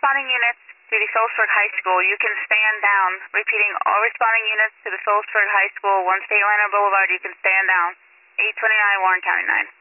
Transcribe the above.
responding units to the Phillipsburg High School, you can stand down. Repeating, all responding units to the Phillipsburg High School, 1 State Liner Boulevard, you can stand down. 829 Warren County 9.